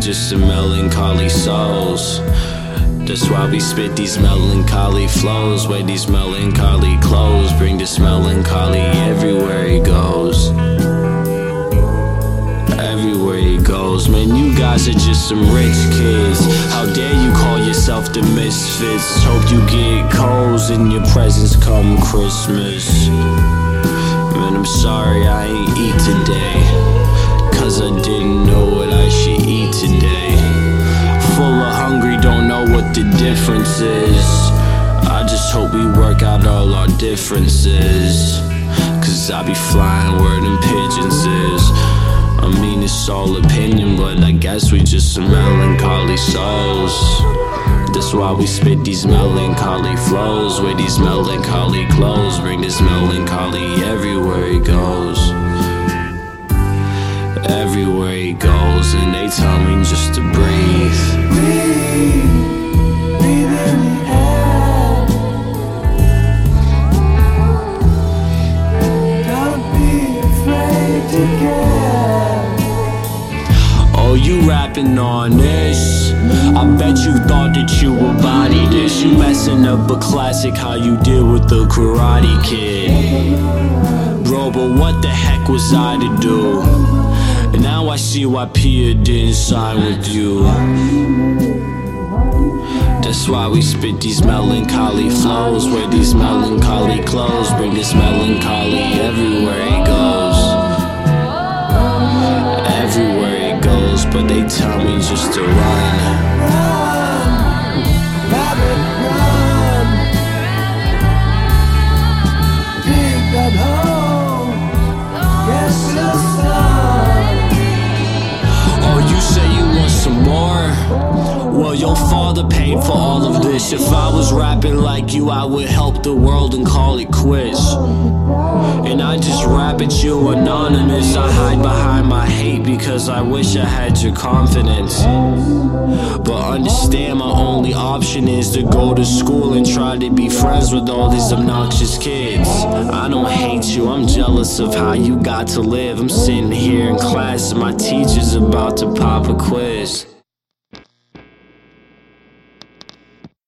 just some melancholy souls. That's why we spit these melancholy flows. Wear these melancholy clothes, bring this melancholy everywhere he goes. Everywhere he goes. Man, you guys are just some rich kids. How dare you call yourself the misfits? Hope you get coals in your presents come Christmas. Man, I'm sorry I ain't eat today, cause I didn't know what I should eat today. Full of hungry, don't know what the difference is. I just hope we work out all our differences, cause I be flying where them pigeons is. I mean, it's all opinion, but I guess we just some melancholy souls. That's why we spit these melancholy flows. Wear these melancholy clothes, bring this melancholy everywhere he goes. Everywhere he goes, and they tell me just to breathe. Breathe in the air. Don't be afraid to care. Oh, you rapping on this? I bet you thought that you would body this. You messing up a classic, how you did with the Karate Kid. Bro, but what the heck was I to do? And now I see why Pia didn't sign with you. That's why we spit these melancholy flows. Wear these melancholy clothes, bring this melancholy everywhere he goes. Everywhere he goes, but they tell me just to run. Rabbit, run. Dig that hole. Guess the sun. Oh, you say you want some more? Well, your father paid for all of this. If I was rapping like you, I would help the world and call it quits. And I just rap at you anonymous. I hide behind my hate because I wish I had your confidence. But understand my only option is to go to school and try to be friends with all these obnoxious kids. I don't hate you, I'm jealous of how you got to live. I'm sitting here in class and my teacher's about to pop a quiz.